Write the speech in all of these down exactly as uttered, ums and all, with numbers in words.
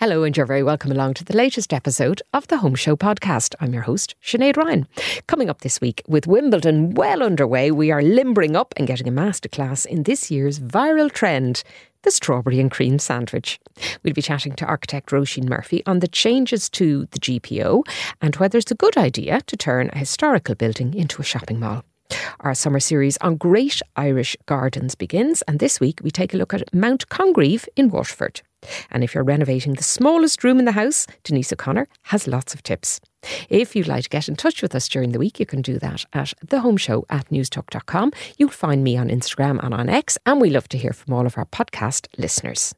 Hello, and you're very welcome along to the latest episode of the Home Show podcast. I'm your host, Sinead Ryan. Coming up this week, with Wimbledon well underway, we are limbering up and getting a masterclass in this year's viral trend, the strawberry and cream sandwich. We'll be chatting to architect Roisin Murphy on the changes to the G P O and whether it's a good idea to turn a historical building into a shopping mall. Our summer series on Great Irish Gardens begins, and this week we take a look at Mount Congreve in Waterford. And if you're renovating the smallest room in the house, Denise O'Connor has lots of tips. If you'd like to get in touch with us during the week, you can do that at thehomeshow at newstalk dot com. You'll find me on Instagram and on X, and we love to hear from all of our podcast listeners.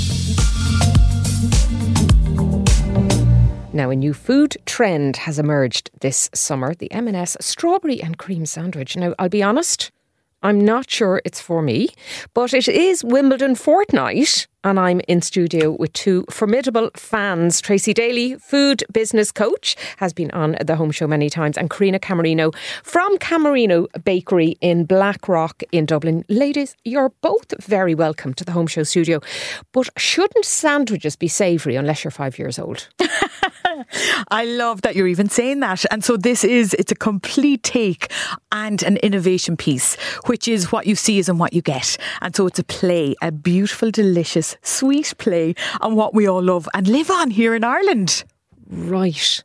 Now, a new food trend has emerged this summer, the M and S strawberry and cream sandwich. Now, I'll be honest, I'm not sure it's for me, but it is Wimbledon fortnight and I'm in studio with two formidable fans. Tracy Daly, food business coach, has been on the Home Show many times, and Karina Camerino from Camerino Bakery in Blackrock in Dublin. Ladies, you're both very welcome to the Home Show studio, but shouldn't sandwiches be savoury unless you're five years old? I love that you're even saying that. And so this is, it's a complete take and an innovation piece, which is what you see is and what you get. And so it's a play, a beautiful, delicious, sweet play on what we all love and live on here in Ireland. Right.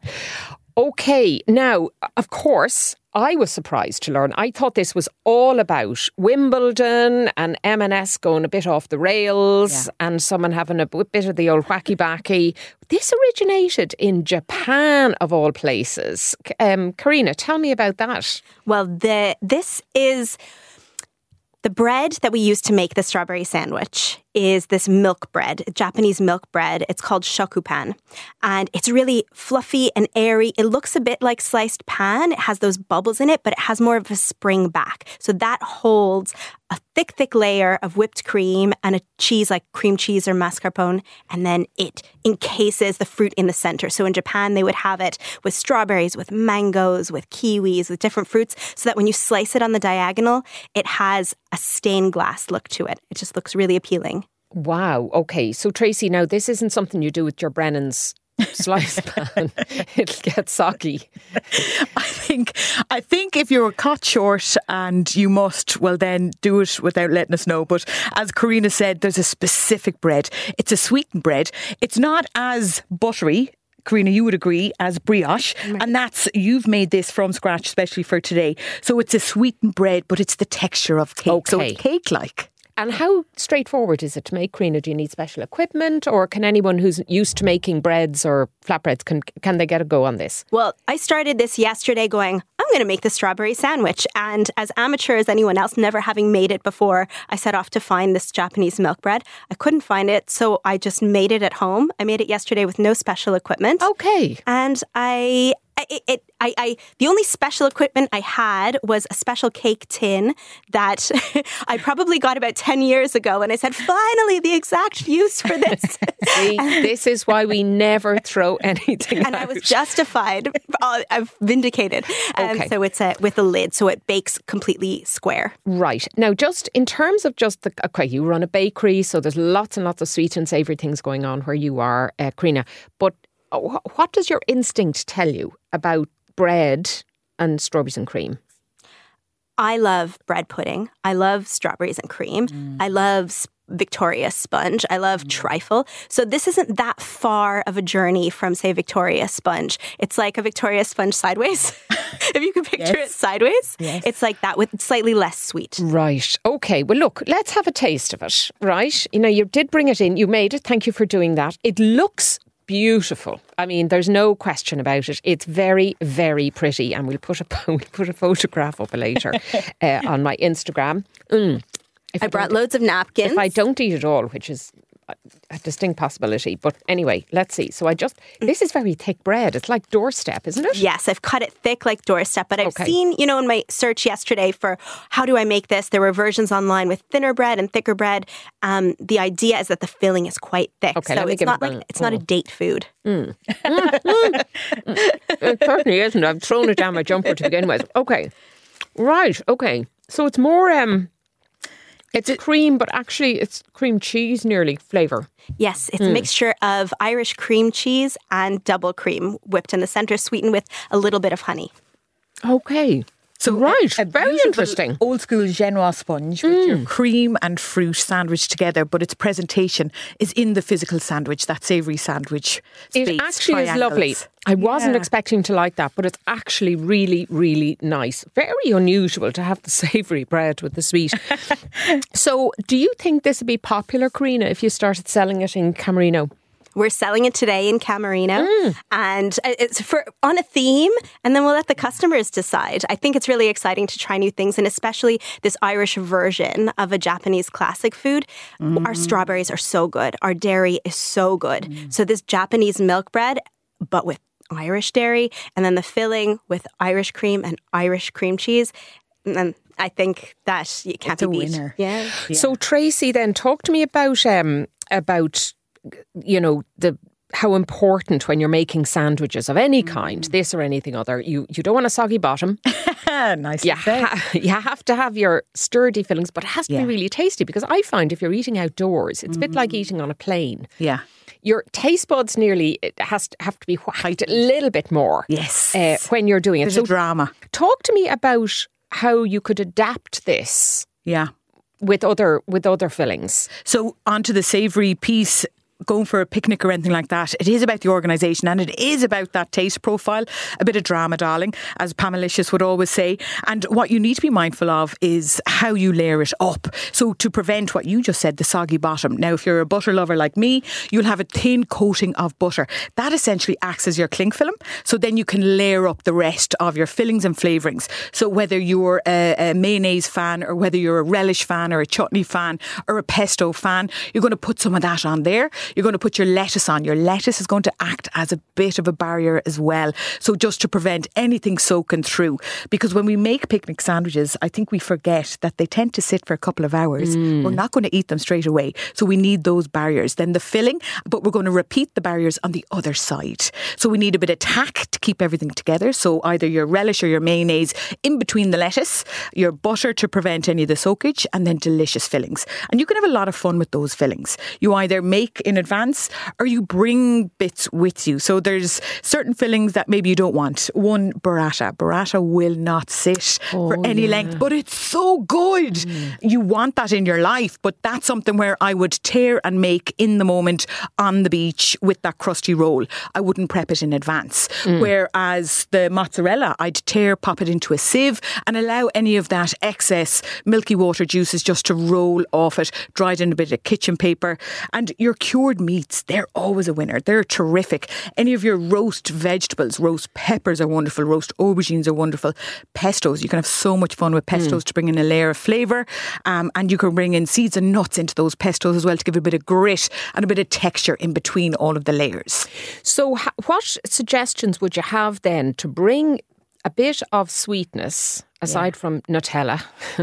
Okay. Now, of course, I was surprised to learn. I thought this was all about Wimbledon and M and S going a bit off the rails, yeah, and someone having a bit of the old wacky-backy. This originated in Japan, of all places. Um, Karina, tell me about that. Well, the this is the bread that we use to make the strawberry sandwich is this milk bread, Japanese milk bread. It's called shokupan. And it's really fluffy and airy. It looks a bit like sliced pan. It has those bubbles in it, but it has more of a spring back. So that holds a thick, thick layer of whipped cream and a cheese like cream cheese or mascarpone. And then it encases the fruit in the center. So in Japan, they would have it with strawberries, with mangoes, with kiwis, with different fruits, so that when you slice it on the diagonal, it has a stained glass look to it. It just looks really appealing. Wow. Okay. So Tracy, now this isn't something you do with your Brennan's slice pan. It'll get soggy. I think I think if you're caught short and you must, well then do it without letting us know. But as Karina said, there's a specific bread. It's a sweetened bread. It's not as buttery, Karina, you would agree, as brioche. Right. And that's, you've made this from scratch, especially for today. So it's a sweetened bread, but it's the texture of cake. Okay. So it's cake-like. And how straightforward is it to make, Karina? Do you need special equipment, or can anyone who's used to making breads or flatbreads, can can they get a go on this? Well, I started this yesterday going, I'm going to make the strawberry sandwich. And as amateur as anyone else, never having made it before, I set off to find this Japanese milk bread. I couldn't find it, so I just made it at home. I made it yesterday with no special equipment. Okay. And I... It, it, I, I, the only special equipment I had was a special cake tin that I probably got about ten years ago. And I said, finally, the exact use for this. See, this is why we never throw anything and out. I was justified. I've vindicated. Um, Okay. So it's a, with a lid, so it bakes completely square. Right. Now, just in terms of just the, okay, you run a bakery, so there's lots and lots of sweet and savoury things going on where you are, uh, Karina. But what does your instinct tell you about bread and strawberries and cream? I love bread pudding. I love strawberries and cream. Mm. I love Victoria sponge. I love mm. trifle. So this isn't that far of a journey from, say, Victoria sponge. It's like a Victoria sponge sideways. If you can picture yes. it sideways, yes. It's like that with slightly less sweet. Right. Okay. Well, look, let's have a taste of it, right? You know, you did bring it in. You made it. Thank you for doing that. It looks beautiful. I mean, there's no question about it. It's very, very pretty, and we'll put a we'll put a photograph up later uh, on my Instagram. Mm. I, I brought loads of napkins. If I don't eat it all, which is a distinct possibility. But anyway, let's see. So I just, this is very thick bread. It's like doorstep, isn't it? Yes, I've cut it thick like doorstep. But I've okay. seen, you know, in my search yesterday for how do I make this, there were versions online with thinner bread and thicker bread. Um, the idea is that the filling is quite thick. Okay, so it's it's not it like, it's not a date food. Mm. mm, mm, mm. It certainly isn't. I've thrown it down my jumper to begin with. Okay. Right. Okay. So it's more, um, It's cream, but actually it's cream cheese nearly flavour. Yes, it's mm. a mixture of Irish cream cheese and double cream whipped in the centre, sweetened with a little bit of honey. Okay. So right, a, a very interesting. Old school Genoa sponge with mm. your cream and fruit sandwiched together, but its presentation is in the physical sandwich, that savoury sandwich space. It actually triangles. is lovely. I wasn't yeah. expecting to like that, but it's actually really, really nice. Very unusual to have the savoury bread with the sweet. So do you think this would be popular, Karina, if you started selling it in Camerino? We're selling it today in Camerino mm. and it's for on a theme, and then we'll let the customers decide. I think it's really exciting to try new things, and especially this Irish version of a Japanese classic food. Mm. Our strawberries are so good. Our dairy is so good. Mm. So this Japanese milk bread, but with Irish dairy, and then the filling with Irish cream and Irish cream cheese. And I think that you can't it's be a beat. winner. Yeah. yeah. So Tracy, then talk to me about um about you know, the how important when you're making sandwiches of any kind, mm. this or anything other, you, you don't want a soggy bottom. Nice you, to say. Ha- you have to have your sturdy fillings, but it has to yeah. be really tasty, because I find if you're eating outdoors, it's mm. a bit like eating on a plane. Yeah. Your taste buds nearly it has to have to be whacked a little bit more. Yes. Uh, when you're doing it. There's so a drama. Talk to me about how you could adapt this. Yeah. With other with other fillings. So onto the savoury piece. Going for a picnic or anything like that, it is about the organisation, and it is about that taste profile. A bit of drama, darling, as Pamelicious would always say. And what you need to be mindful of is how you layer it up. So to prevent what you just said, the soggy bottom. Now, if you're a butter lover like me, you'll have a thin coating of butter. That essentially acts as your cling film. So then you can layer up the rest of your fillings and flavourings. So whether you're a, a mayonnaise fan, or whether you're a relish fan, or a chutney fan, or a pesto fan, you're going to put some of that on there. You're going to put your lettuce on. Your lettuce is going to act as a bit of a barrier as well. So just to prevent anything soaking through. Because when we make picnic sandwiches, I think we forget that they tend to sit for a couple of hours. Mm. We're not going to eat them straight away. So we need those barriers. Then the filling, but we're going to repeat the barriers on the other side. So we need a bit of tack to keep everything together. So either your relish or your mayonnaise in between the lettuce, your butter to prevent any of the soakage, and then delicious fillings. And you can have a lot of fun with those fillings. You either make in advance or you bring bits with you. So there's certain fillings that maybe you don't want. One, burrata. Burrata will not sit oh, for any yeah. length, but it's so good. Mm. You want that in your life, but that's something where I would tear and make in the moment on the beach with that crusty roll. I wouldn't prep it in advance. Mm. Whereas the mozzarella, I'd tear, pop it into a sieve and allow any of that excess milky water juices just to roll off it, dried in a bit of kitchen paper. And your cured meats, they're always a winner. They're terrific. Any of your roast vegetables, roast peppers are wonderful, roast aubergines are wonderful, pestos, you can have so much fun with pestos mm. to bring in a layer of flavour, um, and you can bring in seeds and nuts into those pestos as well to give it a bit of grit and a bit of texture in between all of the layers. So what suggestions would you have then to bring a bit of sweetness, aside yeah. from Nutella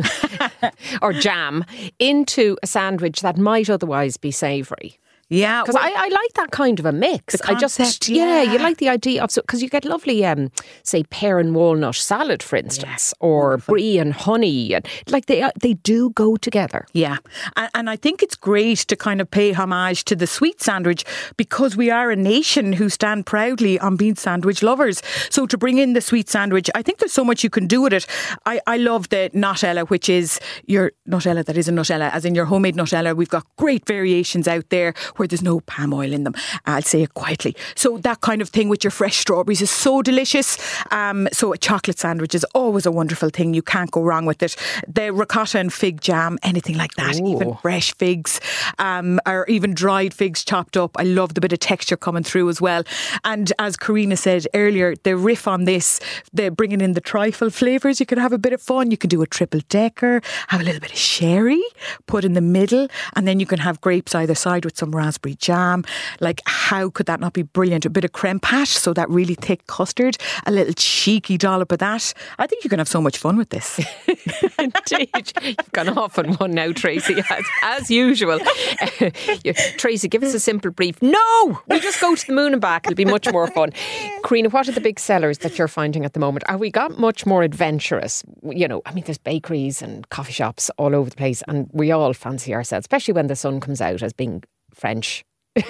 or jam, into a sandwich that might otherwise be savoury? Yeah, because well, I, I like that kind of a mix. The concept, I just yeah. yeah, you like the idea of so because you get lovely, um, say pear and walnut salad, for instance, yeah. or Wonderful. brie and honey, and like they uh, they do go together. Yeah, and, and I think it's great to kind of pay homage to the sweet sandwich because we are a nation who stand proudly on being sandwich lovers. So to bring in the sweet sandwich, I think there's so much you can do with it. I, I love the Nutella, which is your Nutella that is a Nutella, as in your homemade Nutella. We've got great variations out there where there's no palm oil in them. I'll say it quietly. So that kind of thing with your fresh strawberries is so delicious. Um, so a chocolate sandwich is always a wonderful thing. You can't go wrong with it. The ricotta and fig jam, anything like that, Ooh. even fresh figs, um, or even dried figs chopped up. I love the bit of texture coming through as well. And as Karina said earlier, the riff on this, the bringing in the trifle flavours, you can have a bit of fun. You can do a triple decker, have a little bit of sherry, put in the middle, and then you can have grapes either side with some raspberries raspberry jam. Like, how could that not be brilliant? A bit of creme pâte, so that really thick custard, a little cheeky dollop of that. I think you can have so much fun with this. Indeed. You've gone off on one now, Tracy, as, as usual. Uh, Tracy, give us a simple brief. No! We just go to the moon and back. It'll be much more fun. Karina, what are the big sellers that you're finding at the moment? Are we got much more adventurous? You know, I mean, there's bakeries and coffee shops all over the place, and we all fancy ourselves, especially when the sun comes out, as being French.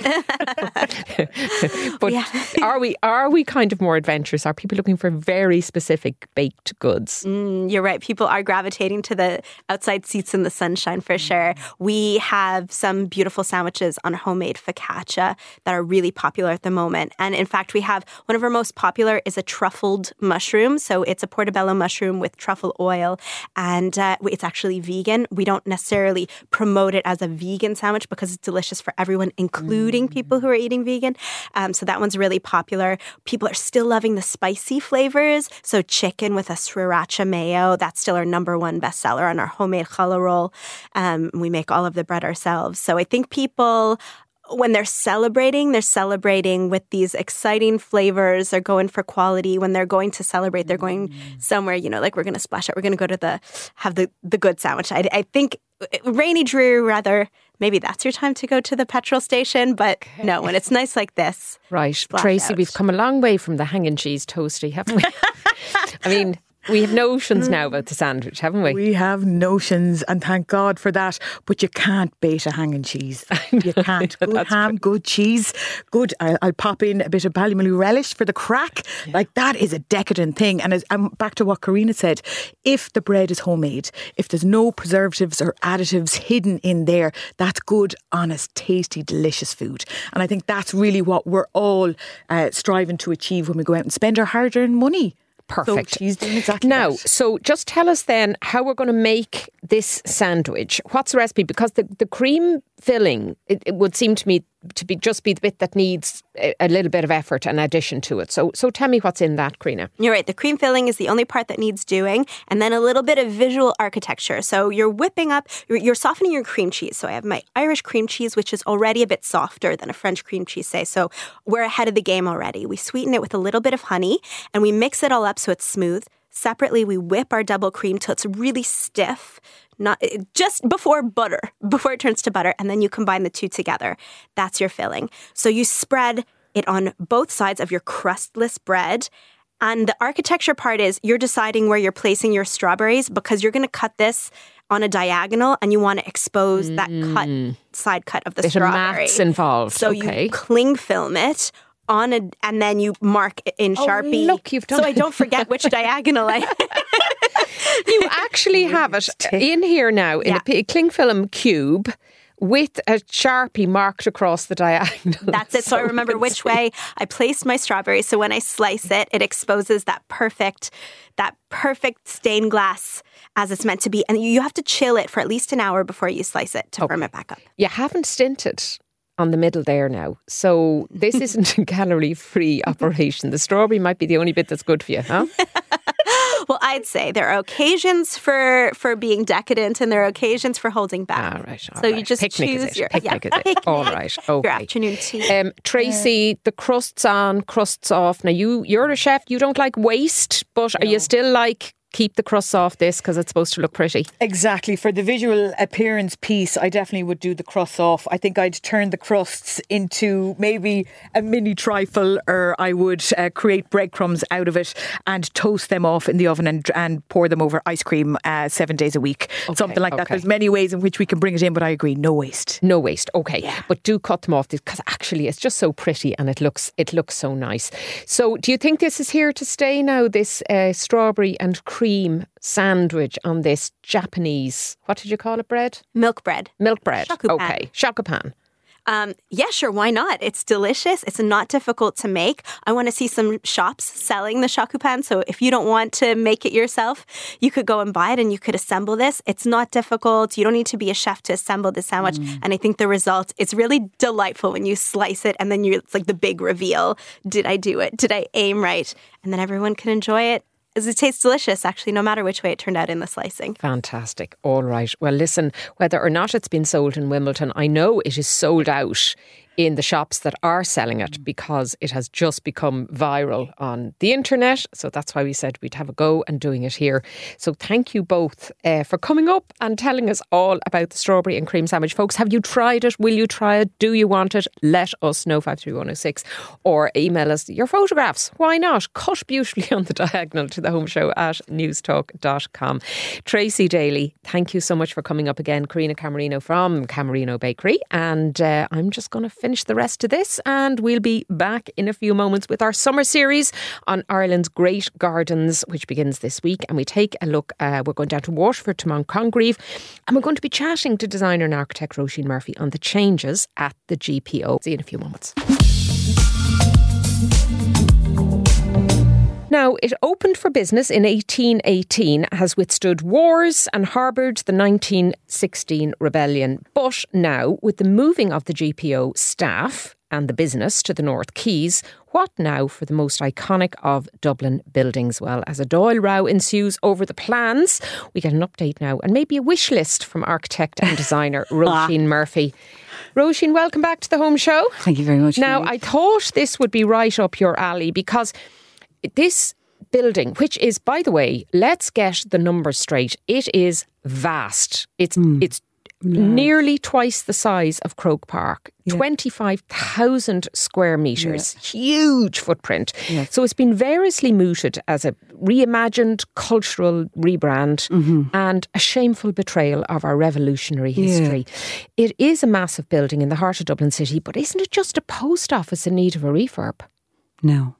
But Yeah. are we are we kind of more adventurous? Are people looking for very specific baked goods? Mm, you're right. People are gravitating to the outside seats in the sunshine for sure. We have some beautiful sandwiches on homemade focaccia that are really popular at the moment. And in fact, we have one of our most popular is a truffled mushroom. So it's a portobello mushroom with truffle oil, and uh, it's actually vegan. We don't necessarily promote it as a vegan sandwich because it's delicious for everyone, including mm. people who are eating vegan. Um, so that one's really popular. People are still loving the spicy flavors. So chicken with a sriracha mayo, that's still our number one bestseller on our homemade challah roll. Um, we make all of the bread ourselves. So I think people, when they're celebrating, they're celebrating with these exciting flavors. They're going for quality. When they're going to celebrate, they're going somewhere, you know, like we're going to splash out. We're going to go to the, have the, the good sandwich. I, I think rainy, dreary weather, maybe that's your time to go to the petrol station. But okay. no, when it's nice like this. Right. Tracy, out. We've come a long way from the hanging cheese toasty, haven't we? I mean, we have notions now about the sandwich, haven't we? We have notions, and thank God for that. But you can't bait a hanging cheese. You can't. Good ham, good. good cheese, good. I'll, I'll pop in a bit of Ballymaloe relish for the crack. Yeah. Like, that is a decadent thing. And as, um, back to what Karina said, if the bread is homemade, if there's no preservatives or additives hidden in there, that's good, honest, tasty, delicious food. And I think that's really what we're all uh, striving to achieve when we go out and spend our hard-earned money. Perfect. So she's doing exactly now, that. So just tell us then how we're going to make this sandwich. What's the recipe? Because the, the cream filling, it, it would seem to me to be just be the bit that needs a, a little bit of effort and addition to it. So so tell me what's in that, Karina. You're right. The cream filling is the only part that needs doing, and then a little bit of visual architecture. So you're whipping up, you're, you're softening your cream cheese. So I have my Irish cream cheese, which is already a bit softer than a French cream cheese, say. So we're ahead of the game already. We sweeten it with a little bit of honey, and we mix it all up so it's smooth. Separately, we whip our double cream till it's really stiff, not just before butter, before it turns to butter, and then you combine the two together. That's your filling. So you spread it on both sides of your crustless bread. And the architecture part is you're deciding where you're placing your strawberries, because you're going to cut this on a diagonal and you want to expose mm. that cut side cut of the Bit strawberry. Of maths involved. So okay. you cling film it on a, and then you mark in oh, Sharpie. Look, you've done so I don't forget which diagonal I. You actually have it in here now in yeah. a cling film cube with a Sharpie marked across the diagonal. That's it. So, so I remember which see. way I placed my strawberry. So when I slice it, it exposes that perfect, that perfect stained glass as it's meant to be. And you have to chill it for at least an hour before you slice it to okay. firm it back up. You haven't stinted on the middle there now. So this isn't a calorie-free operation. The strawberry might be the only bit that's good for you, huh? Well, I'd say there are occasions for for being decadent and there are occasions for holding back. All right, all so right. you just Picnic choose is it. your Picnic yeah, is it. Picnic, All right, okay. Your afternoon tea. Um, Tracy, the crusts on, crusts off. Now, you, you're a chef. You don't like waste, but no. Are you still like... keep the crusts off this because it's supposed to look pretty? Exactly. For the visual appearance piece, I definitely would do the crusts off. I think I'd turn the crusts into maybe a mini trifle, or I would uh, create breadcrumbs out of it and toast them off in the oven and, and pour them over ice cream uh, seven days a week. Okay, Something like okay. that. There's many ways in which we can bring it in, but I agree, no waste. No waste. Okay. Yeah. But do cut them off because actually it's just so pretty and it looks it looks so nice. So do you think this is here to stay now, this uh, strawberry and cream cream sandwich on this Japanese, what did you call it, bread? Milk bread. Milk bread. Shakupan. Okay. Shakupan. Um, yeah, sure. Why not? It's delicious. It's not difficult to make. I want to see some shops selling the shakupan. So if you don't want to make it yourself, you could go and buy it and you could assemble this. It's not difficult. You don't need to be a chef to assemble the sandwich. Mm. And I think the result is really delightful when you slice it and then you're, it's like the big reveal. Did I do it? Did I aim right? And then everyone can enjoy it it tastes delicious, actually, no matter which way it turned out in the slicing. Fantastic. All right. Well, listen, whether or not it's been sold in Wimbledon, I know it is sold out in the shops that are selling it because it has just become viral on the internet. So that's why we said we'd have a go and doing it here. So thank you both uh, for coming up and telling us all about the strawberry and cream sandwich. Folks, have you tried it? Will you try it? Do you want it? Let us know, five three one oh six, or email us your photographs. Why not? Cut beautifully on the diagonal to the home show at newstalk dot com. Tracy Daly, thank you so much for coming up again. Karina Camerino from Camerino Bakery. And uh, I'm just going to finish the rest of this, and we'll be back in a few moments with our summer series on Ireland's great gardens, which begins this week. And we take a look, uh, we're going down to Waterford to Mount Congreve, and we're going to be chatting to designer and architect Roisin Murphy on the changes at the G P O. See you in a few moments. Now, it opened for business in eighteen eighteen, has withstood wars and harboured the nineteen sixteen rebellion. But now, with the moving of the G P O staff and the business to the North Quays, what now for the most iconic of Dublin buildings? Well, as a Dáil row ensues over the plans, we get an update now and maybe a wish list from architect and designer Roisin Murphy. Roisin, welcome back to the home show. Thank you very much. Now, I thought this would be right up your alley because this building, which is, by the way, let's get the numbers straight. It is vast. It's mm. it's yeah. nearly twice the size of Croke Park. Yeah. twenty-five thousand square metres. Yeah. Huge footprint. Yeah. So it's been variously mooted as a reimagined cultural rebrand mm-hmm. and a shameful betrayal of our revolutionary history. Yeah. It is a massive building in the heart of Dublin City, but isn't it just a post office in need of a refurb? No.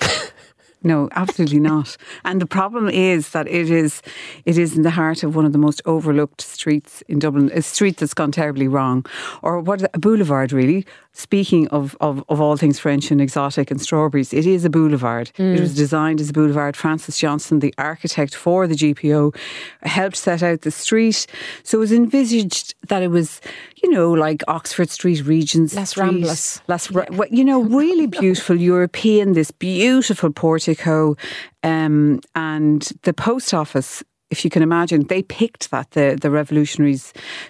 No, absolutely not. And the problem is that it is it is in the heart of one of the most overlooked streets in Dublin, a street that's gone terribly wrong. Or what a boulevard, really. Speaking of, of, of all things French and exotic and strawberries, it is a boulevard. Mm. It was designed as a boulevard. Francis Johnson, the architect for the G P O, helped set out the street. So it was envisaged that it was, you know, like Oxford Street, Regent Las Street. Ramblas. Las Ramblas. You know, really beautiful European, this beautiful portico. Um, and the post office, if you can imagine, they picked that, the, the revolutionaries,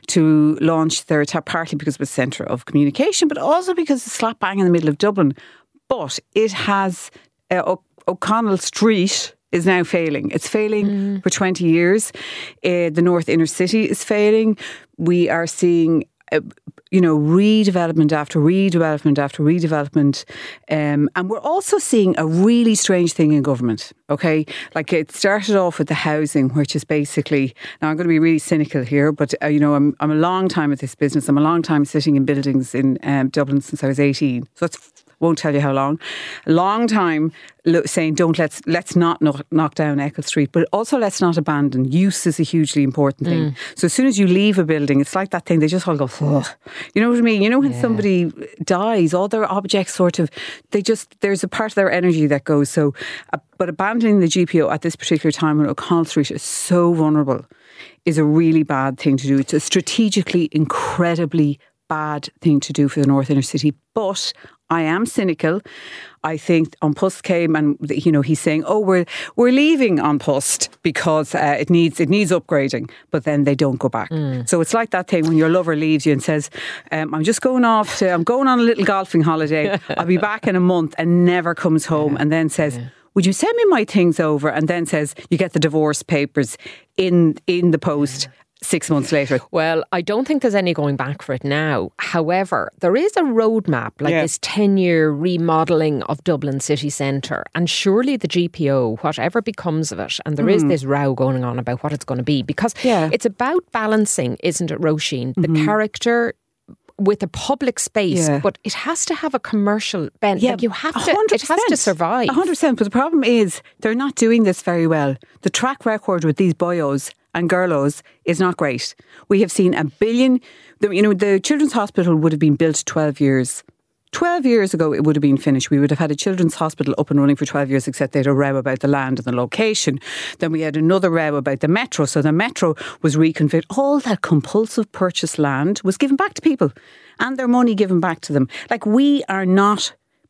to launch their attack, partly because it was centre of communication, but also because it's slap bang in the middle of Dublin. But it has, uh, o- O'Connell Street is now failing. It's failing mm. for twenty years. Uh, the North Inner City is failing. We are seeing Uh, you know, redevelopment after redevelopment after redevelopment. Um, and we're also seeing a really strange thing in government, okay? Like it started off with the housing, which is basically, now I'm going to be really cynical here, but, uh, you know, I'm, I'm a long time at this business. I'm a long time sitting in buildings in um, Dublin since I was eighteen. So that's won't tell you how long. A long time saying, don't let's let's not knock, knock down Eccles Street, but also let's not abandon. Use is a hugely important thing. Mm. So as soon as you leave a building, it's like that thing, they just all go, ugh. You know what I mean? You know when yeah. somebody dies, all their objects sort of, they just, there's a part of their energy that goes. So, uh, but abandoning the G P O at this particular time when O'Connell Street is so vulnerable is a really bad thing to do. It's a strategically incredibly bad thing to do for the North Inner City. But I am cynical. I think An Post came and, you know, he's saying, oh, we're we're leaving An Post because uh, it needs it needs upgrading. But then they don't go back. Mm. So it's like that thing when your lover leaves you and says, um, I'm just going off to, I'm going on a little golfing holiday. I'll be back in a month, and never comes home yeah. and then says, yeah. would you send me my things over? And then says, you get the divorce papers in, in the post. Yeah. Six months later. Well, I don't think there's any going back for it now. However, there is a roadmap, like yeah. this ten-year remodelling of Dublin city centre. And surely the G P O, whatever becomes of it, and there mm. is this row going on about what it's going to be, because yeah. it's about balancing, isn't it, Roisin? The mm-hmm. character with a public space, yeah. but it has to have a commercial bent. Yeah, like you have to, one hundred percent. It has to survive. one hundred percent. But the problem is they're not doing this very well. The track record with these boyos and girlos is not great. We have seen a billion, you know, the Children's Hospital would have been built twelve years. twelve years ago, it would have been finished. We would have had a children's hospital up and running for twelve years, except they had a row about the land and the location. Then we had another row about the metro. So the metro was reconfigured. All that compulsive purchase land was given back to people and their money given back to them. Like, we are not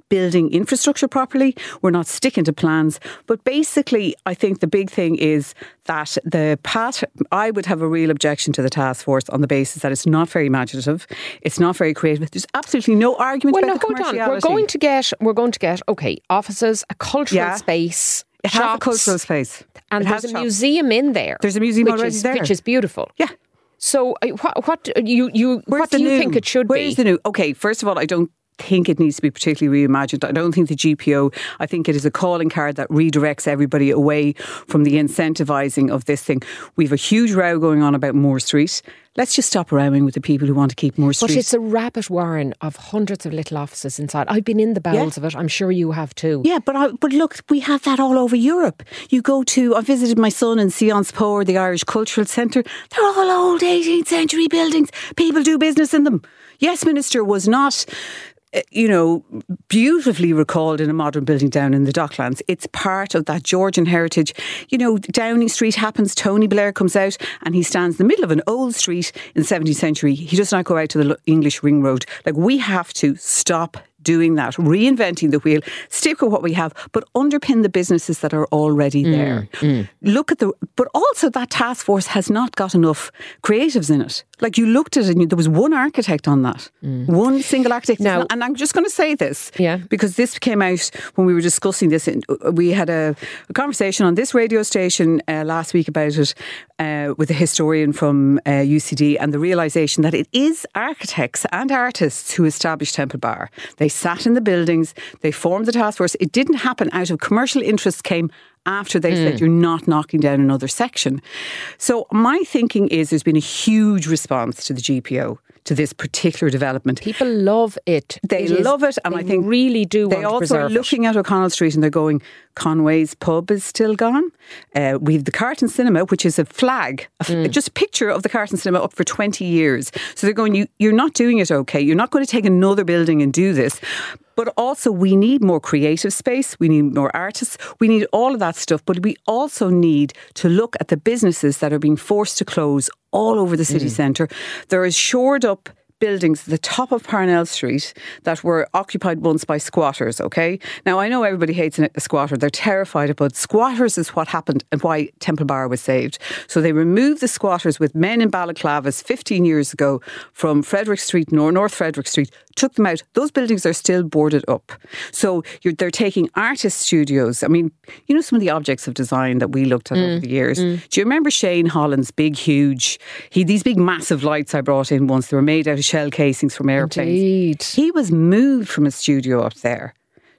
building infrastructure properly. We're not sticking to plans. But basically, I think the big thing is that the path, I would have a real objection to the task force on the basis that it's not very imaginative. It's not very creative. There's absolutely no argument well, about no, the hold commerciality. on. We're going to get, we're going to get, okay, offices, a cultural Yeah. space, It shops, has a cultural space. and It has there's a shops. museum in there. There's a museum which already is, there. which is beautiful. Yeah. So, uh, what, what you you Where's what the do you new? think it should Where's be? the new? Okay, first of all, I don't think it needs to be particularly reimagined. I don't think the G P O, I think it is a calling card that redirects everybody away from the incentivising of this thing. We've a huge row going on about Moore Street. Let's just stop rowing with the people who want to keep Moore Street. But it's a rabbit warren of hundreds of little offices inside. I've been in the bowels Yeah. of it. I'm sure you have too. Yeah, but I, but look, we have that all over Europe. You go to, I visited my son in Sciences Po, the Irish Cultural Centre. They're all old eighteenth century buildings. People do business in them. Yes, Minister was not, uh, you know, beautifully recalled in a modern building down in the Docklands. It's part of that Georgian heritage. You know, Downing Street happens, Tony Blair comes out and he stands in the middle of an old street in the seventeenth century. He does not go out to the Lo- English Ring Road. Like, we have to stop doing that, reinventing the wheel, stick with what we have, but underpin the businesses that are already there. Mm, mm. Look at the, but also that task force has not got enough creatives in it. Like, you looked at it and you, there was one architect on that, mm. one single architect. Now, and I'm just going to say this, yeah. because this came out when we were discussing this. We had a, a conversation on this radio station uh, last week about it uh, with a historian from uh, U C D, and the realisation that it is architects and artists who established Temple Bar. They sat in the buildings, they formed the task force. It didn't happen out of commercial interests, came after they mm. said you're not knocking down another section. So my thinking is there's been a huge response to the G P O, to this particular development. People love it. They it love is, it, and they I think really do they want to also preserve are looking it. at O'Connell Street and they're going, Conway's pub is still gone. Uh, we have the Carton Cinema, which is a flag, a, mm. just a picture of the Carton Cinema up for twenty years. So they're going, you, you're not doing it okay. You're not going to take another building and do this. But also, we need more creative space. We need more artists. We need all of that stuff. But we also need to look at the businesses that are being forced to close all over the city mm. centre. There is shored up buildings at the top of Parnell Street that were occupied once by squatters, okay? Now, I know everybody hates a squatter. They're terrified about squatters is what happened and why Temple Bar was saved. So they removed the squatters with men in balaclavas fifteen years ago from Frederick Street, North, North Frederick Street, took them out. Those buildings are still boarded up. So you're, they're taking artist studios. I mean, you know, some of the objects of design that we looked at mm, over the years. Mm. Do you remember Shane Holland's big, huge, he these big massive lights I brought in once, they were made out of shell casings from airplanes. Indeed. He was moved from a studio up there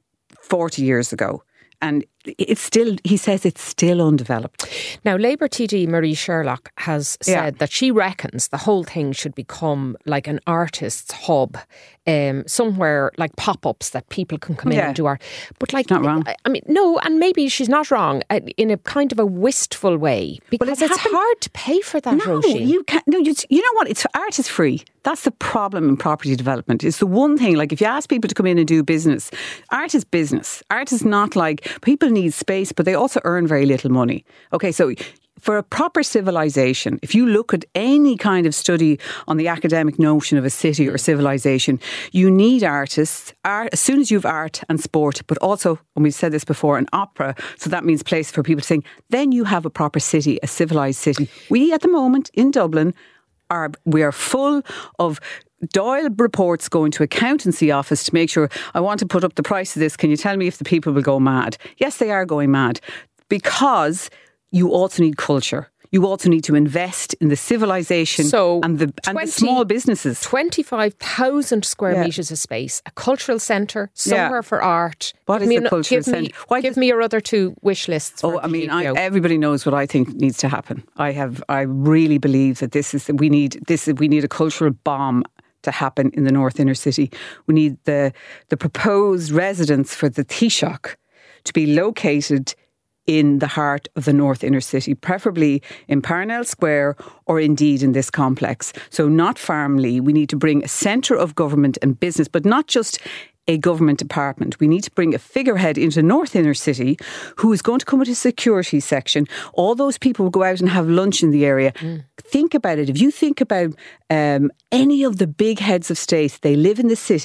forty years ago. And it's still, he says it's still undeveloped. Now, Labour T D Marie Sherlock has said yeah. that she reckons the whole thing should become like an artist's hub, um, somewhere like pop-ups that people can come in yeah. and do art. But like, not wrong. I mean, no, and maybe she's not wrong uh, in a kind of a wistful way, because well, it's happened. hard to pay for that, No, Roisin. you can't. No, you, you know what? It's art is free. That's the problem in property development. It's the one thing. Like, if you ask people to come in and do business, art is business. Art is not like, people need space, but they also earn very little money. Okay, so for a proper civilization, if you look at any kind of study on the academic notion of a city or civilization, you need artists. Art, as soon as you have art and sport, but also, and we've said this before, an opera, so that means place for people to sing, then you have a proper city, a civilized city. We, at the moment, in Dublin, are we are full of Doyle reports going to accountancy office to make sure, I want to put up the price of this. Can you tell me if the people will go mad? Yes, they are going mad, because you also need culture. You also need to invest in the civilization so and, the, twenty, and the small businesses. twenty-five thousand square yeah. metres of space, a cultural centre, somewhere yeah. for art. What is me, the cultural centre? Why give does, me your other two wish lists. Oh, I mean, I, everybody knows what I think needs to happen. I have, I really believe that this is, we need, this, we need a cultural bomb to happen in the North Inner City. We need the, the proposed residence for the Taoiseach to be located in the heart of the North Inner City, preferably in Parnell Square or indeed in this complex. So not Farmley. We need to bring a centre of government and business, but not just a government department. We need to bring a figurehead into North Inner City who is going to come with a security section. All those people will go out and have lunch in the area. Mm. Think about it. If you think about um, any of the big heads of state, they live in the city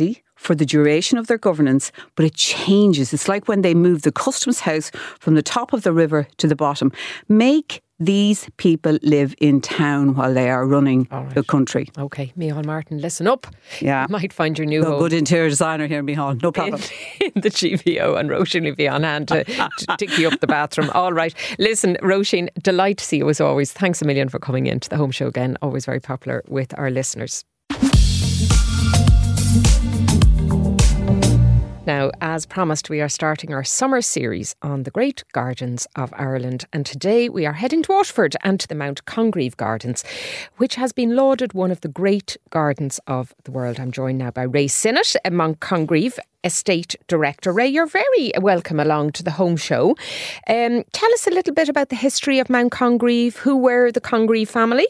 for the duration of their governance, but it changes. It's like when they move the customs house from the top of the river to the bottom. Make these people live in town while they are running right. the country. OK, Micheál Martin, listen up. Yeah. You might find your new no, home. Good interior designer here, Micheál, no problem. In, in the G P O, and Roisin will be on hand to, to tick you up the bathroom. All right. Listen, Roisin, delight to see you as always. Thanks a million for coming in to the Home Show again. Always very popular with our listeners. Now, as promised, we are starting our summer series on the great gardens of Ireland. And today we are heading to Waterford and to the Mount Congreve Gardens, which has been lauded one of the great gardens of the world. I'm joined now by Ray Sinnott, a Mount Congreve Estate Director. Ray, you're very welcome along to the Home Show. Um, tell us a little bit about the history of Mount Congreve. Who were the Congreve family?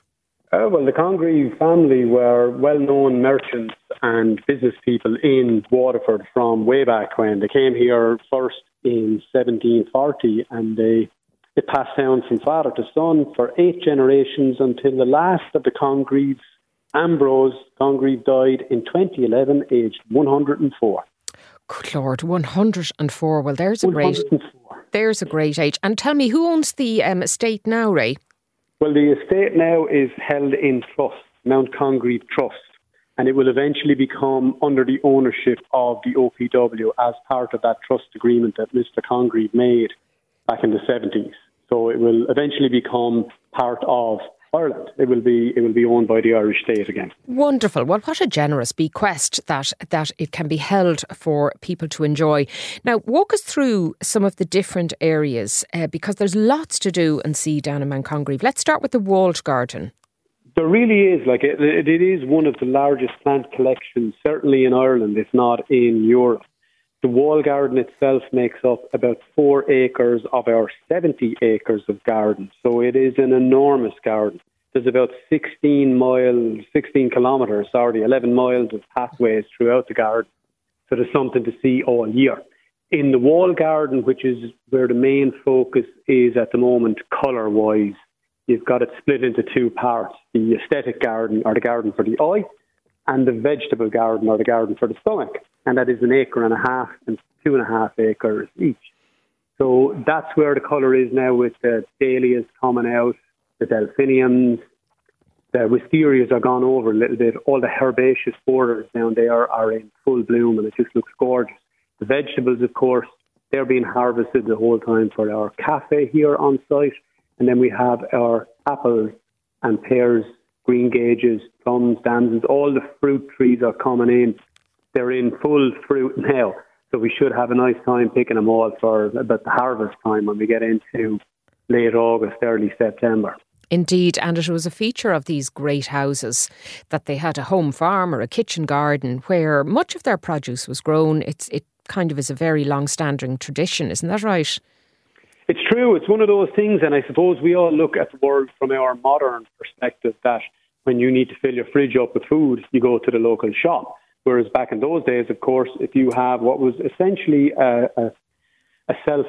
Uh, well, the Congreve family were well-known merchants and business people in Waterford from way back when. They came here first in seventeen forty and they, they passed down from father to son for eight generations until the last of the Congreves, Ambrose Congreve, died in twenty eleven, aged one hundred and four. Good Lord, one hundred and four. Well, there's a great, there's a great age. And tell me, who owns the um, estate now, Ray? Well, the estate now is held in trust, Mount Congreve Trust, and it will eventually become under the ownership of the O P W as part of that trust agreement that Mister Congreve made back in the seventies. So it will eventually become part of Ireland. It will be it will be owned by the Irish state again. Wonderful. Well, what a generous bequest that that it can be held for people to enjoy. Now, walk us through some of the different areas uh, because there's lots to do and see down in Mount Congreve. Let's start with the walled garden. There really is. Like it, it is one of the largest plant collections, certainly in Ireland, if not in Europe. The wall garden itself makes up about four acres of our seventy acres of garden. So it is an enormous garden. There's about sixteen miles, sixteen kilometres, sorry, eleven miles of pathways throughout the garden. So there's something to see all year. In the wall garden, which is where the main focus is at the moment, colour-wise, you've got it split into two parts. The aesthetic garden, or the garden for the eye, and the vegetable garden, or the garden for the stomach. And that is an acre and a half and two and a half acres each. So that's where the colour is now, with the dahlias coming out, the delphiniums, the wisterias are gone over a little bit. All the herbaceous borders down there are in full bloom and it just looks gorgeous. The vegetables, of course, they're being harvested the whole time for our cafe here on site. And then we have our apples and pears, green gages, plums, damsons, all the fruit trees are coming in. They're in full fruit now. So we should have a nice time picking them all for about the harvest time when we get into late August, early September. Indeed, and it was a feature of these great houses that they had a home farm or a kitchen garden where much of their produce was grown. It's It kind of is a very long-standing tradition, isn't that right? It's true. It's one of those things, and I suppose we all look at the world from our modern perspective that when you need to fill your fridge up with food, you go to the local shop. Whereas back in those days, of course, if you have what was essentially a, a, a self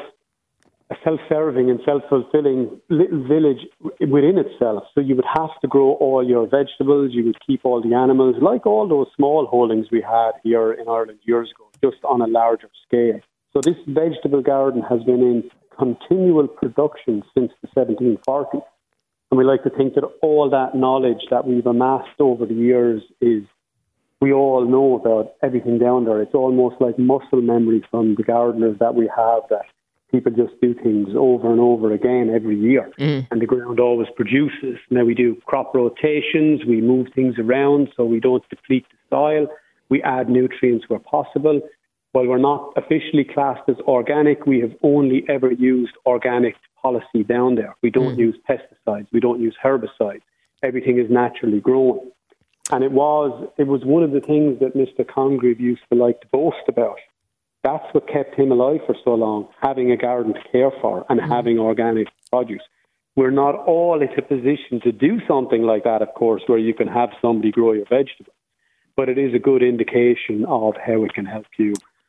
a self-serving and self-fulfilling little village within itself. So you would have to grow all your vegetables, you would keep all the animals, like all those small holdings we had here in Ireland years ago, just on a larger scale. So this vegetable garden has been in continual production since the seventeen forties. And we like to think that all that knowledge that we've amassed over the years is, we all know about everything down there. It's almost like muscle memory from the gardeners that we have, that people just do things over and over again every year. Mm. And the ground always produces. Now we do crop rotations, we move things around so we don't deplete the soil. We add nutrients where possible. While we're not officially classed as organic, we have only ever used organic policy down there. We don't mm. use pesticides, we don't use herbicides. Everything is naturally grown. And it was it was one of the things that Mister Congreve used to like to boast about. That's what kept him alive for so long, having a garden to care for and mm. having organic produce. We're not all in a position to do something like that, of course, where you can have somebody grow your vegetables. But it is a good indication of how it can help you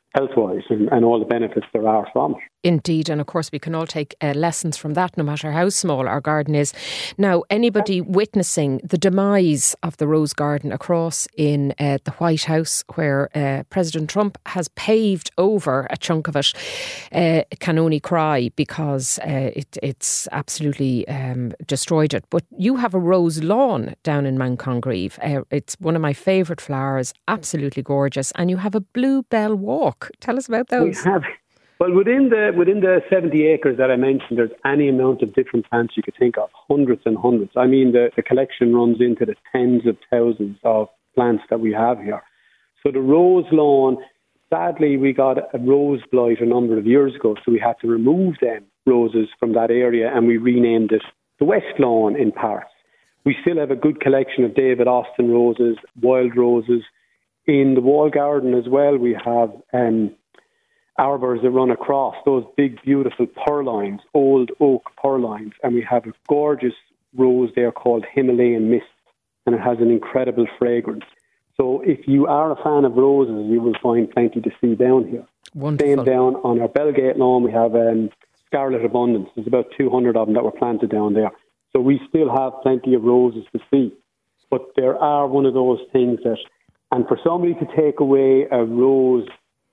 health-wise and, and all the benefits there are from it. Indeed, and of course we can all take uh, lessons from that, no matter how small our garden is. Now, anybody witnessing the demise of the Rose Garden across in uh, the White House, where uh, President Trump has paved over a chunk of it, uh, can only cry, because uh, it, it's absolutely um, destroyed it. But you have a rose lawn down in Mount Congreve. Uh, it's one of my favourite flowers, absolutely gorgeous, and you have a bluebell walk. Tell us about those. We have. Well, within the within the seventy acres that I mentioned, there's any amount of different plants you could think of, hundreds and hundreds. I mean, the, the collection runs into the tens of thousands of plants that we have here. So the rose lawn, sadly, we got a rose blight a number of years ago, so we had to remove them roses from that area, and we renamed it the West Lawn in parts. We still have a good collection of David Austin roses, wild roses. In the wall garden as well, we have um, arbors that run across, those big, beautiful purlines, old oak purlines, and we have a gorgeous rose there called Himalayan Mist, and it has an incredible fragrance. So if you are a fan of roses, you will find plenty to see down here. Wonderful. Same down on our Belgate lawn, we have um, Scarlet Abundance. There's about two hundred of them that were planted down there. So we still have plenty of roses to see. But there are one of those things that, and for somebody to take away a rose,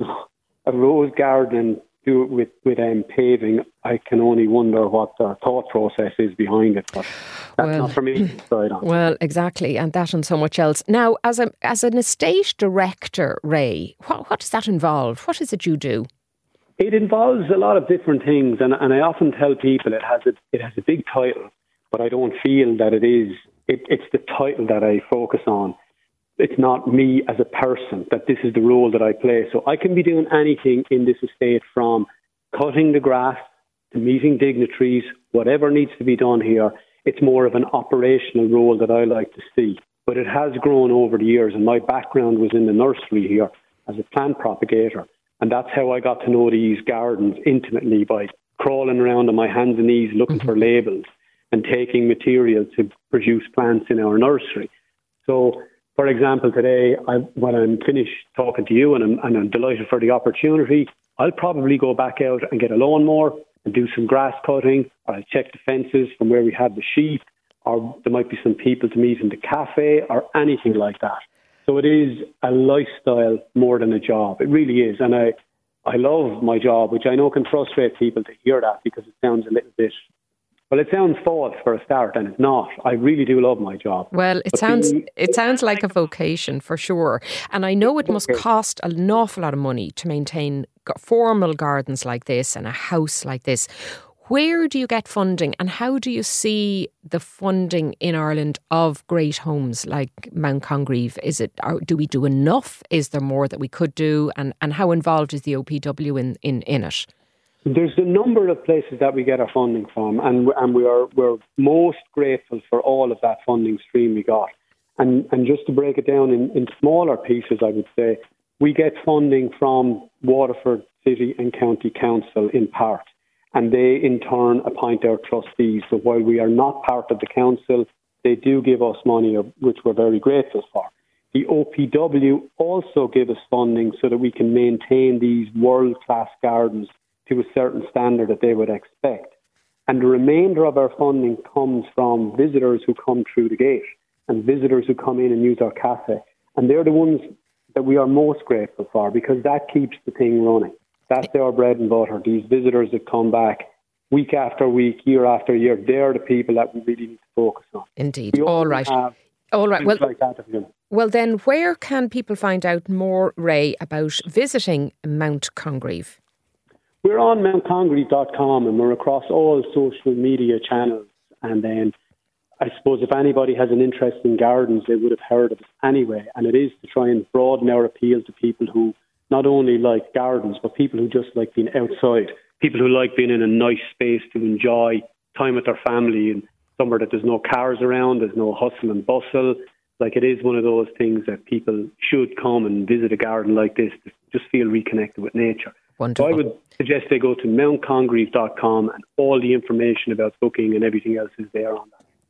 a rose garden and do it with, with um, paving, I can only wonder what their thought process is behind it. But that's well, not for me to decide on. Well, exactly, and that and so much else. Now, as a as an estate director, Ray, what, what does that involve? What is it you do? It involves a lot of different things, and, and I often tell people it has a, it has a big title, but I don't feel that it is. It, it's the title that I focus on. It's not me as a person, that this is the role that I play. So I can be doing anything in this estate, from cutting the grass to meeting dignitaries, whatever needs to be done here. It's more of an operational role that I like to see. But it has grown over the years, and my background was in the nursery here as a plant propagator. And that's how I got to know these gardens intimately, by crawling around on my hands and knees looking mm-hmm. for labels and taking material to produce plants in our nursery. So, for example, today, I, when I'm finished talking to you, and I'm, and I'm delighted for the opportunity, I'll probably go back out and get a lawnmower and do some grass cutting, or I'll check the fences from where we have the sheep, or there might be some people to meet in the cafe, or anything like that. So it is a lifestyle more than a job. It really is. And I, I love my job, which I know can frustrate people to hear that, because it sounds a little bit, well, it sounds false for a start, and it's not. I really do love my job. Well, it but sounds the, it sounds like a vocation for sure. And I know it must cost an awful lot of money to maintain formal gardens like this and a house like this. Where do you get funding, and how do you see the funding in Ireland of great homes like Mount Congreve? Is it, or do we do enough? Is there more that we could do? And, and how involved is the O P W in, in, in it? There's a number of places that we get our funding from, and and we are we're most grateful for all of that funding stream we got. And and just to break it down in, in smaller pieces, I would say we get funding from Waterford City and County Council in part, and they in turn appoint our trustees. So while we are not part of the council, they do give us money, which we're very grateful for. The O P W also give us funding so that we can maintain these world-class gardens to a certain standard that they would expect. And the remainder of our funding comes from visitors who come through the gate and visitors who come in and use our cafe. And they're the ones that we are most grateful for, because that keeps the thing running. That's our bread and butter. These visitors that come back week after week, year after year, they're the people that we really need to focus on. Indeed. All right. All right. Well, like that well, then where can people find out more, Ray, about visiting Mount Congreve? We're on mount congreve dot com, and we're across all social media channels. And then I suppose if anybody has an interest in gardens, they would have heard of us anyway. And it is to try and broaden our appeal to people who not only like gardens, but people who just like being outside, people who like being in a nice space to enjoy time with their family, and somewhere that there's no cars around, there's no hustle and bustle. Like, it is one of those things that people should come and visit a garden like this to just feel reconnected with nature. Wonderful. So I would suggest they go to mount congreve dot com, and all the information about booking and everything else is there on that.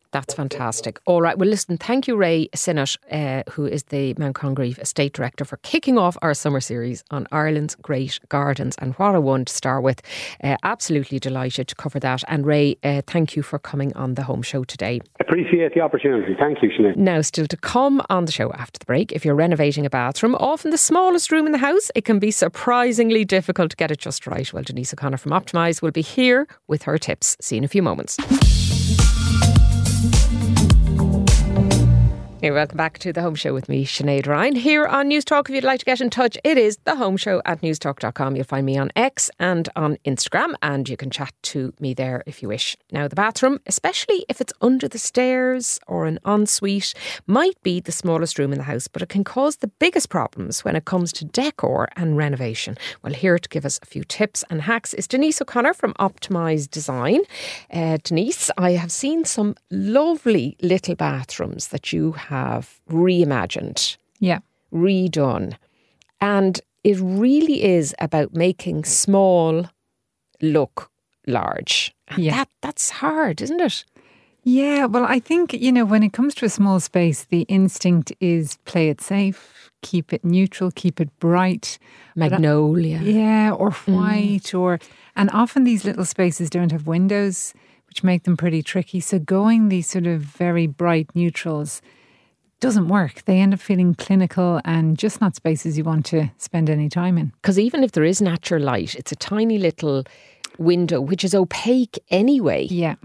That's fantastic. All right. Well, listen, thank you, Ray Sinnott, uh, who is the Mount Congaree Estate Director, for kicking off our summer series on Ireland's great gardens. And what a one to start with. Uh, absolutely delighted to cover that. And Ray, uh, thank you for coming on the Home Show today. Appreciate the opportunity. Thank you, Sinead. Now, still to come on the show after the break, if you're renovating a bathroom, often the smallest room in the house, it can be surprisingly difficult to get it just right. Well, Denise O'Connor from Optimise will be here with her tips. See you in a few moments. Hey, welcome back to the Home Show with me, Sinead Ryan, here on News Talk. If you'd like to get in touch, it is the Home Show at newstalk dot com. You'll find me on X and on Instagram, and you can chat to me there if you wish. Now, the bathroom, especially if it's under the stairs or an ensuite, might be the smallest room in the house, but it can cause the biggest problems when it comes to decor and renovation. Well, here to give us a few tips and hacks is Denise O'Connor from Optimise Design. Uh, Denise, I have seen some lovely little bathrooms that you have have reimagined, yeah, redone, and it really is about making small look large. And yeah, that that's hard, isn't it? Yeah, well, I think, you know, when it comes to a small space, the instinct is play it safe, keep it neutral, keep it bright, magnolia, but, yeah, or white, mm. or and often these little spaces don't have windows, which make them pretty tricky. So going these sort of very bright neutrals doesn't work. They end up feeling clinical and just not spaces you want to spend any time in. Because even if there is natural light, it's a tiny little window which is opaque anyway. Yeah.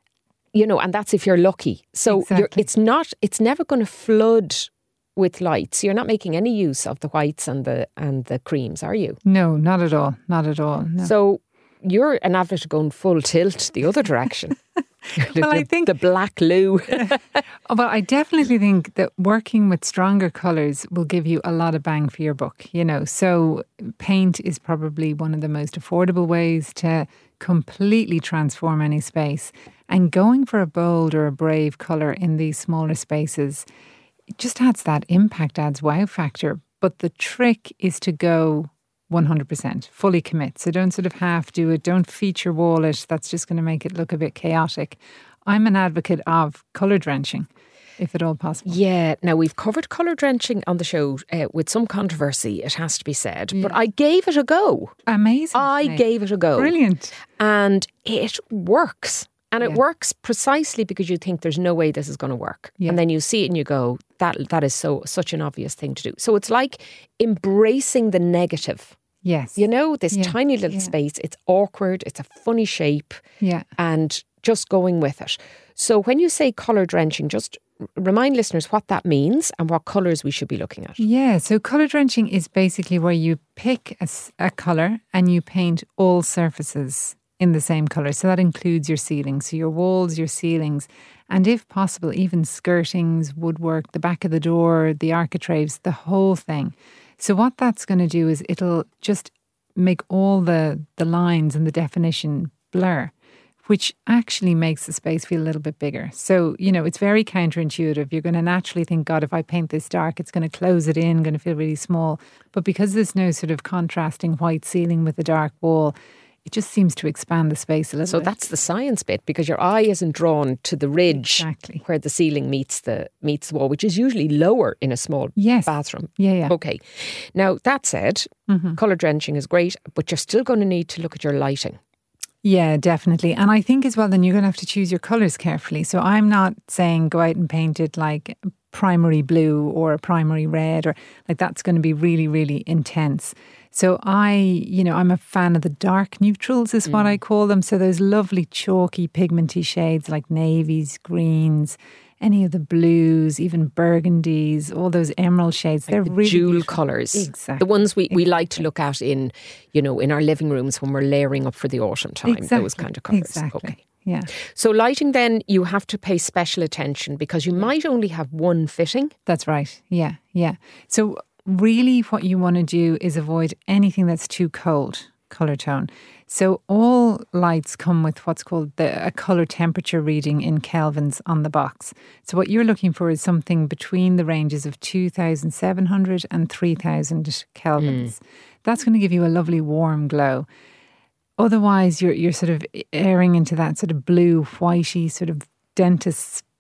You know, and that's if you're lucky. So exactly. you're, it's not, it's never going to flood with light. So you're not making any use of the whites and the and the creams, are you? No, not at all. Not at all. No. So you're an advocate of going full tilt the other direction. the, well, I the, think the black loo. Well, I definitely think that working with stronger colours will give you a lot of bang for your buck. You know, so paint is probably one of the most affordable ways to completely transform any space. And going for a bold or a brave colour in these smaller spaces, it just adds that impact, adds wow factor. But the trick is to go one hundred percent, fully commit. So don't sort of half do it. Don't feature wall it. That's just going to make it look a bit chaotic. I'm an advocate of colour drenching, if at all possible. Yeah. Now, we've covered colour drenching on the show uh, with some controversy, it has to be said. Yeah. But I gave it a go. Amazing. I Sinead. gave it a go. Brilliant. And it works. And it yeah. works precisely because you think there's no way this is going to work. Yeah. And then you see it and you go, that that is so such an obvious thing to do. So it's like embracing the negative. Yes. You know, this yeah. tiny little yeah. space, it's awkward, it's a funny shape. Yeah. And just going with it. So when you say colour drenching, just remind listeners what that means and what colours we should be looking at. Yeah, so colour drenching is basically where you pick a, a colour and you paint all surfaces in the same colour. So that includes your ceilings, so your walls, your ceilings, and if possible, even skirtings, woodwork, the back of the door, the architraves, the whole thing. So what that's going to do is it'll just make all the, the lines and the definition blur, which actually makes the space feel a little bit bigger. So, you know, it's very counterintuitive. You're going to naturally think, God, if I paint this dark, it's going to close it in, going to feel really small. But because there's no sort of contrasting white ceiling with a dark wall, it just seems to expand the space a little so bit. So that's the science bit, because your eye isn't drawn to the ridge exactly. where the ceiling meets the meets the wall, which is usually lower in a small yes. bathroom. Yeah, yeah. Okay. Now, that said, mm-hmm. colour drenching is great, but you're still going to need to look at your lighting. Yeah, definitely. And I think as well, then you're going to have to choose your colours carefully. So I'm not saying go out and paint it like primary blue or a primary red, or like that's going to be really, really intense. So I, you know, I'm a fan of the dark neutrals is what mm. I call them. So those lovely chalky pigmenty shades like navies, greens, any of the blues, even burgundies, all those emerald shades. Like they're the really jewel beautiful. colours. Exactly. The ones we, we exactly. like to look at in, you know, in our living rooms when we're layering up for the autumn time. Exactly. Those kind of colours. Exactly. Okay. Yeah. So lighting, then you have to pay special attention because you might only have one fitting. That's right. Yeah. Yeah. So really what you want to do is avoid anything that's too cold colour tone. So all lights come with what's called the, a colour temperature reading in kelvins on the box. So what you're looking for is something between the ranges of two thousand seven hundred and three thousand kelvins. Mm. That's going to give you a lovely warm glow. Otherwise, you're you're sort of airing into that sort of blue, whitey, sort of dentist's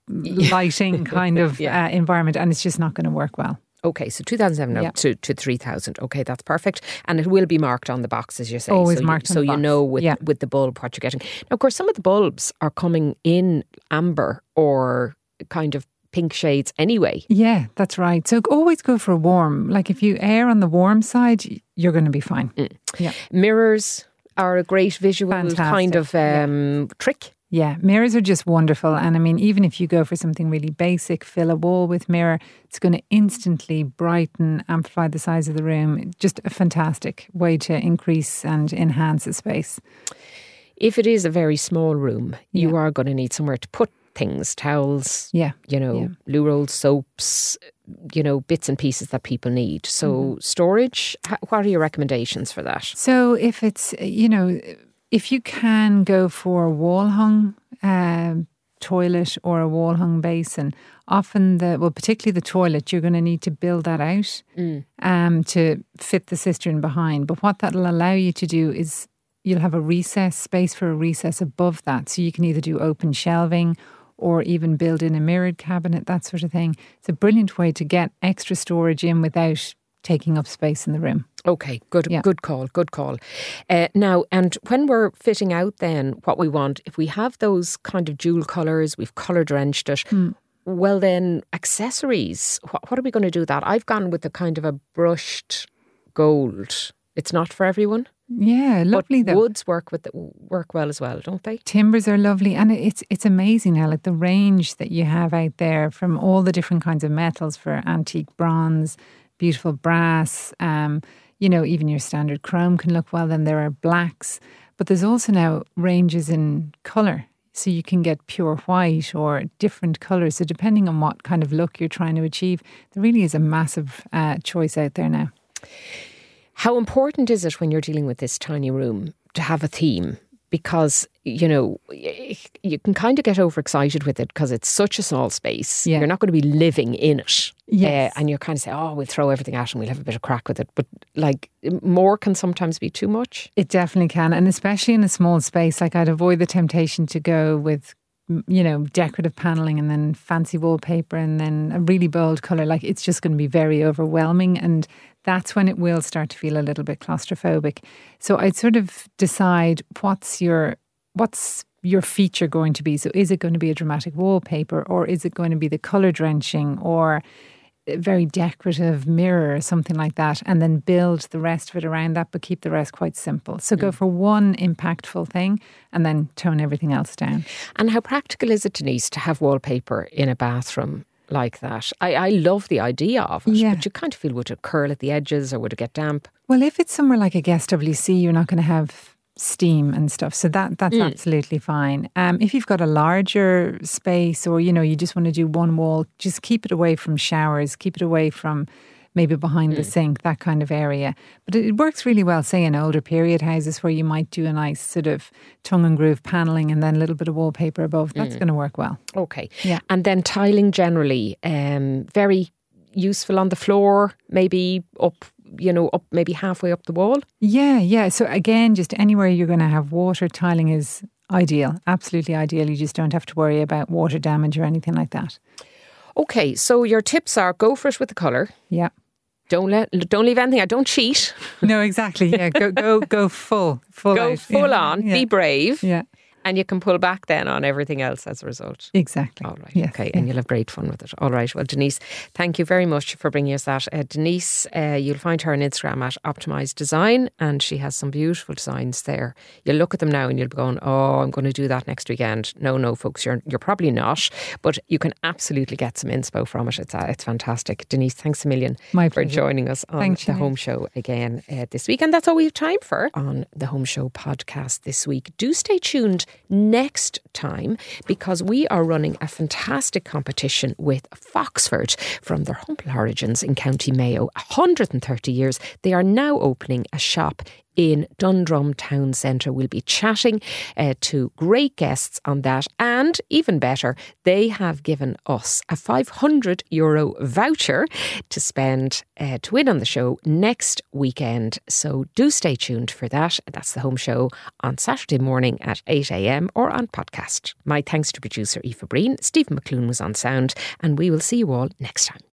lighting kind of Yeah. uh, environment, and it's just not going to work well. Okay, so two thousand seven Yeah. to, to three thousand. Okay, that's perfect. And it will be marked on the box, as you say. Always so marked you, on So the you box. know with, Yeah. with the bulb what you're getting. Now, of course, some of the bulbs are coming in amber or kind of pink shades anyway. Yeah, that's right. So always go for a warm. Like if you err on the warm side, you're going to be fine. Yeah. Mirrors are a great visual Fantastic. kind of um, trick. Yeah, mirrors are just wonderful. And I mean, even if you go for something really basic, fill a wall with mirror, it's going to instantly brighten, amplify the size of the room. Just a fantastic way to increase and enhance the space. If it is a very small room, you Yeah. are going to need somewhere to put things, towels, Yeah. you know, Yeah. loo rolls, soaps, you know, bits and pieces that people need. So Mm-hmm. storage, h- what are your recommendations for that? So if it's, you know, if you can go for a wall hung um, toilet or a wall hung basin, often the, well, particularly the toilet, you're going to need to build that out um, to fit the cistern behind. But what that'll allow you to do is you'll have a recess, space for a recess above that. So you can either do open shelving or even build in a mirrored cabinet, that sort of thing. It's a brilliant way to get extra storage in without taking up space in the room. Okay, good, Yeah. good call, good call. Uh, now, and when we're fitting out then what we want, if we have those kind of dual colours, we've colour drenched it, well then accessories, what, what are we going to do with that? I've gone with a kind of a brushed gold. It's not for everyone, Yeah, lovely but though. woods work with the, work well as well, don't they? Timbers are lovely, and it's it's amazing now, like the range that you have out there from all the different kinds of metals for antique bronze, beautiful brass. Um, you know, even your standard chrome can look well. Then there are blacks, but there's also now ranges in colour, so you can get pure white or different colours. So depending on what kind of look you're trying to achieve, there really is a massive uh, choice out there now. How important is it when you're dealing with this tiny room to have a theme? Because, you know, y- you can kind of get overexcited with it because it's such a small space. Yeah. You're not going to be living in it. Yes. Uh, and you kind of say, oh, we'll throw everything out and we'll have a bit of crack with it. But like more can sometimes be too much. It definitely can. And especially in a small space, like I'd avoid the temptation to go with, m- you know, decorative paneling and then fancy wallpaper and then a really bold colour. Like it's just going to be very overwhelming. And that's when it will start to feel a little bit claustrophobic. So I'd sort of decide what's your, what's your feature going to be. So is it going to be a dramatic wallpaper, or is it going to be the colour drenching, or a very decorative mirror or something like that, and then build the rest of it around that, but keep the rest quite simple. So go for one impactful thing and then tone everything else down. And how practical is it, Denise, to have wallpaper in a bathroom like that? I, I love the idea of it, Yeah. but you kind of feel, would it curl at the edges or would it get damp? Well, if it's somewhere like a guest W C, you're not going to have steam and stuff. So that that's absolutely fine. Um, if you've got a larger space, or, you know, you just want to do one wall, just keep it away from showers, keep it away from maybe behind the sink, that kind of area. But it works really well, say, in older period houses where you might do a nice sort of tongue and groove paneling and then a little bit of wallpaper above. That's going to work well. Okay. Yeah. And then tiling generally, um, very useful on the floor, maybe up, you know, up maybe halfway up the wall. Yeah, yeah. So again, just anywhere you're going to have water, tiling is ideal, absolutely ideal. You just don't have to worry about water damage or anything like that. Okay, so your tips are go for it with the colour. Yeah. Don't let, don't leave anything out. Don't cheat. No, exactly. Yeah, go go go full, full Go out. full Yeah, on. Yeah. Be brave. Yeah, And you can pull back then on everything else as a result. exactly. All right. Yes, Okay. yeah. And you'll have great fun with it. All right. Well, Denise, thank you very much for bringing us that. Uh, Denise, uh, you'll find her on Instagram at Optimised Design, and she has some beautiful designs there. You'll look at them now and you'll be going, oh, I'm going to do that next weekend. No, no, folks, you're you're probably not, but you can absolutely get some inspo from it. It's uh, it's fantastic. Denise, thanks a million My for pleasure. joining us on Thanks, The Sinead. Home Show again uh, this week. And that's all we have time for on The Home Show podcast this week. Do stay tuned next time, because we are running a fantastic competition with Foxford from their humble origins in County Mayo. one hundred thirty years. They are now opening a shop in Dundrum Town Centre. We'll be chatting uh, to great guests on that, and even better, they have given us a five hundred euro voucher to spend uh, to win on the show next weekend. So do stay tuned for that. That's the Home Show on Saturday morning at eight a.m. or on podcast. My thanks to producer Aoife Breen. Stephen McClune was on sound, and we will see you all next time.